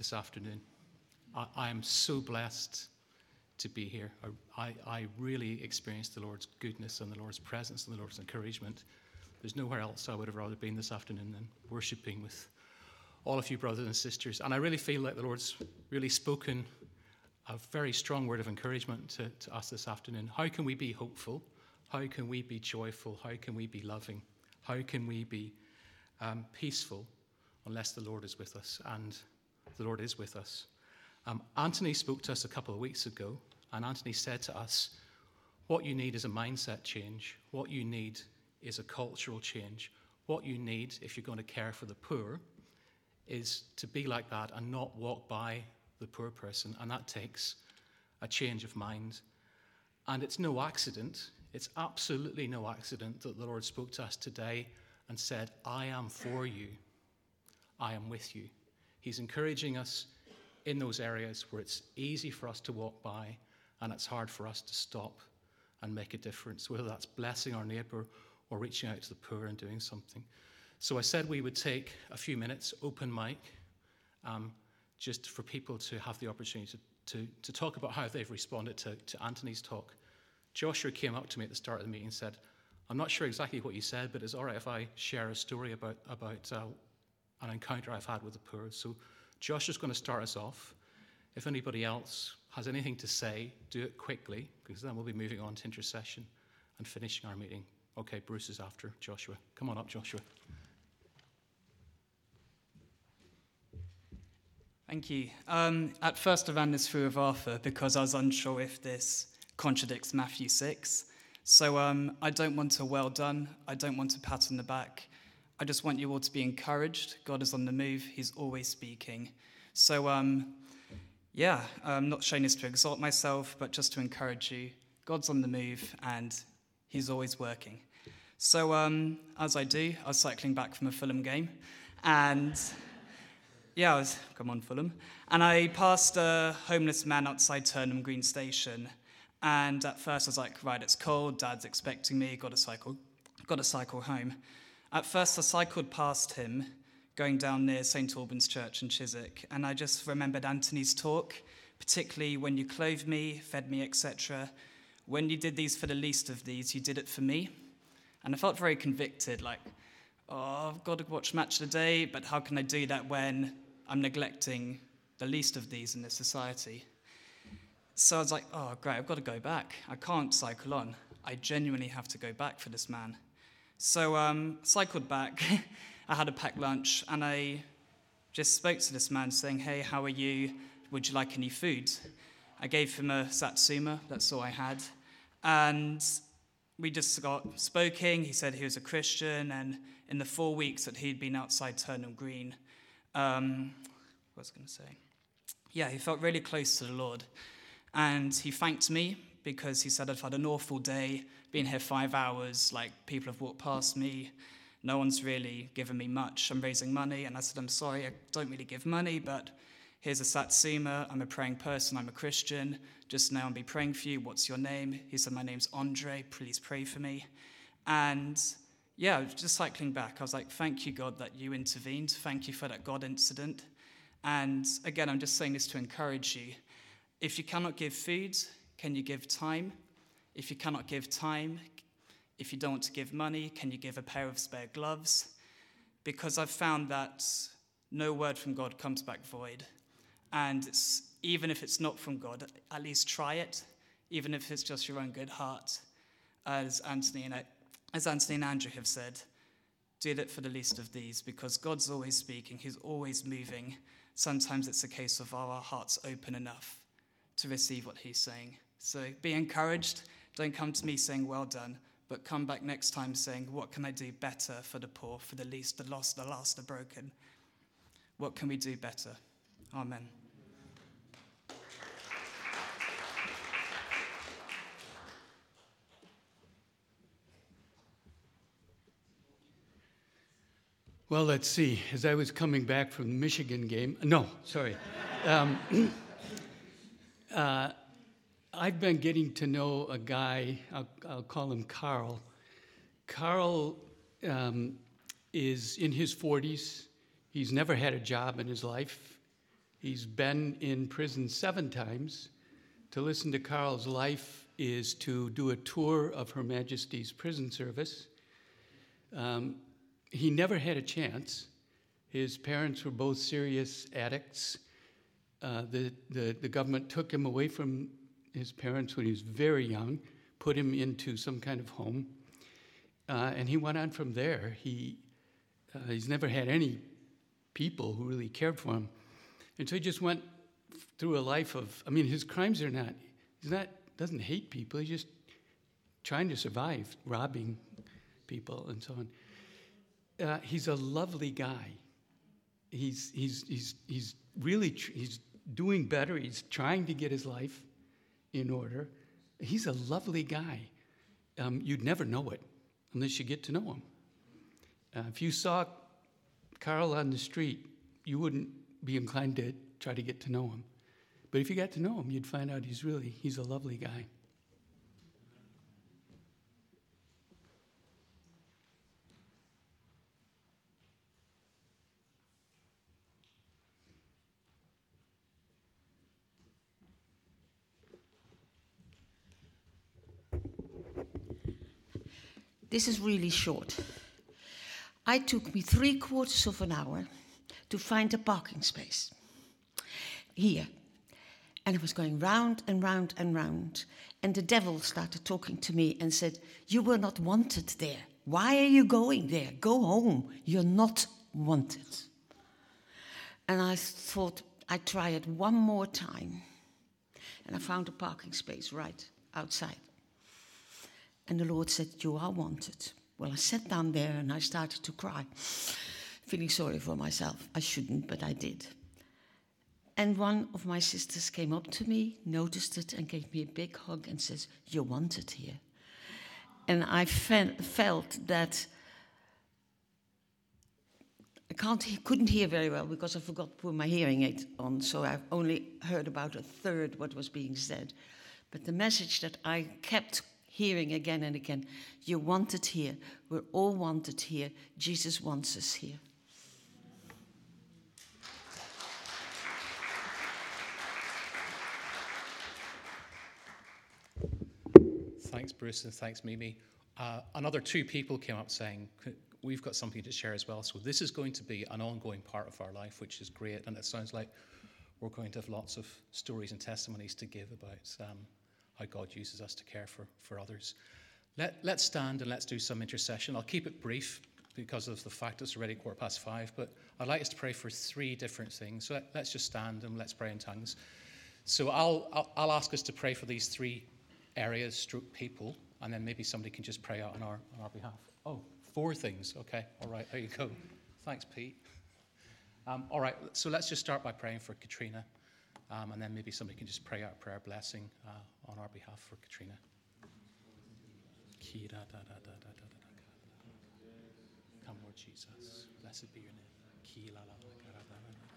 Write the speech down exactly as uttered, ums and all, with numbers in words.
this afternoon. I, I am so blessed to be here. I, I really experienced the Lord's goodness and the Lord's presence and the Lord's encouragement. There's nowhere else I would have rather been this afternoon than worshiping with all of you brothers and sisters. And I really feel like the Lord's really spoken a very strong word of encouragement to, to us this afternoon. How can we be hopeful? How can we be joyful? How can we be loving? How can we be um, peaceful unless the Lord is with us? And the Lord is with us. Um, Anthony spoke to us a couple of weeks ago, and Anthony said to us, what you need is a mindset change. What you need is a cultural change. What you need, if you're going to care for the poor, is to be like that and not walk by the poor person, and that takes a change of mind. And it's no accident, it's absolutely no accident that the Lord spoke to us today and said, I am for you, I am with you. He's encouraging us in those areas where it's easy for us to walk by and it's hard for us to stop and make a difference, whether that's blessing our neighbour or reaching out to the poor and doing something. So I said we would take a few minutes, open mic, um, just for people to have the opportunity to, to, to talk about how they've responded to, to Anthony's talk. Joshua came up to me at the start of the meeting and said, I'm not sure exactly what you said, but it's all right if I share a story about, about uh, an encounter I've had with the poor. So Joshua's going to start us off. If anybody else has anything to say, do it quickly, because then we'll be moving on to intercession and finishing our meeting. Okay, Bruce is after Joshua. Come on up, Joshua. Thank you. Um, at first I ran this through with Arthur because I was unsure if this contradicts Matthew six. So um, I don't want a well done. I don't want a pat on the back. I just want you all to be encouraged. God is on the move. He's always speaking. So um, yeah, I'm not showing this to exalt myself, but just to encourage you. God's on the move and he's always working. So um, as I do, I was cycling back from a Fulham game and yeah, I was, come on Fulham, and I passed a homeless man outside Turnham Green Station. And at first I was like, right, it's cold, Dad's expecting me, got to cycle, got to cycle home. At first I cycled past him, going down near Saint Albans Church in Chiswick, and I just remembered Anthony's talk, particularly when you clothed me, fed me, et cetera. When you did these for the least of these, you did it for me. And I felt very convicted, like, oh, I've got to watch Match of the Day, but how can I do that when I'm neglecting the least of these in this society? So I was like, oh, great, I've got to go back. I can't cycle on. I genuinely have to go back for this man. So um, cycled back. I had a packed lunch, and I just spoke to this man saying, hey, how are you? Would you like any food? I gave him a satsuma. That's all I had. And we just got spoken. He said he was a Christian, and in the four weeks that he'd been outside Turnham Green, um, what was I going to say? Yeah, he felt really close to the Lord. And he thanked me because he said, I've had an awful day, been here five hours, like people have walked past me. No one's really given me much. I'm raising money. And I said, I'm sorry, I don't really give money, but here's a satsuma. I'm a praying person. I'm a Christian. Just now I'll be praying for you. What's your name? He said, my name's Andre. Please pray for me. And yeah, just cycling back, I was like, thank you, God, that you intervened. Thank you for that God incident. And again, I'm just saying this to encourage you. If you cannot give food, can you give time? If you cannot give time, if you don't want to give money, can you give a pair of spare gloves? Because I've found that no word from God comes back void. And it's, even if it's not from God, at least try it, even if it's just your own good heart. As Anthony and, I, as Anthony and Andrew have said, do it for the least of these, because God's always speaking, he's always moving. Sometimes it's a case of are our hearts open enough to receive what he's saying. So be encouraged. Don't come to me saying, well done, but come back next time saying, what can I do better for the poor, for the least, the lost, the last, the broken? What can we do better? Amen. Well, let's see. As I was coming back from the Michigan game, no, sorry. Um, uh, I've been getting to know a guy, I'll, I'll call him Carl. Carl um, is in his forties. He's never had a job in his life. He's been in prison seven times. To listen to Carl's life is to do a tour of Her Majesty's prison service. Um, he never had a chance. His parents were both serious addicts. Uh, the, the, the government took him away from his parents when he was very young, put him into some kind of home, uh, and he went on from there. He, uh, he's never had any people who really cared for him. And so he just went through a life of, I mean, his crimes are not, he's not, doesn't hate people, he's just trying to survive, robbing people and so on. Uh, he's a lovely guy. He's, he's, he's, he's really, tr- he's doing better. He's trying to get his life in order. He's a lovely guy. Um, you'd never know it unless you get to know him. Uh, if you saw Carl on the street, you wouldn't be inclined to try to get to know him. But if you got to know him, you'd find out he's really, he's a lovely guy. This is really short. It took me three quarters of an hour to find a parking space here. And I was going round and round and round. And the devil started talking to me and said, "You were not wanted there. Why are you going there? Go home. You're not wanted." And I thought I'd try it one more time. And I found a parking space right outside. And the Lord said, "You are wanted." Well, I sat down there and I started to cry, feeling sorry for myself. I shouldn't, but I did. And one of my sisters came up to me, noticed it, and gave me a big hug and says, "You're wanted here." And I fe- felt that I can't, he- couldn't hear very well because I forgot to put my hearing aid on, so I've only heard about a third what was being said. But the message that I kept hearing again and again, "You're wanted here. We're all wanted here. Jesus wants us here." Thanks, Bruce, and thanks, Mimi. Uh, another two people came up saying, we've got something to share as well. So this is going to be an ongoing part of our life, which is great. And it sounds like we're going to have lots of stories and testimonies to give about um, how God uses us to care for, for others. Let, let's stand and let's do some intercession. I'll keep it brief because of the fact it's already quarter past five, but I'd like us to pray for three different things. So let, let's just stand and let's pray in tongues. So I'll, I'll, I'll ask us to pray for these three areas, stroke people, and then maybe somebody can just pray out on our, on our behalf. Oh, four things. Okay, all right, there you go. Thanks, Pete. Um, all right, so let's just start by praying for Katrina, um, and then maybe somebody can just pray out a prayer blessing uh, on our behalf for Katrina. Come, Lord Jesus. Blessed be your name.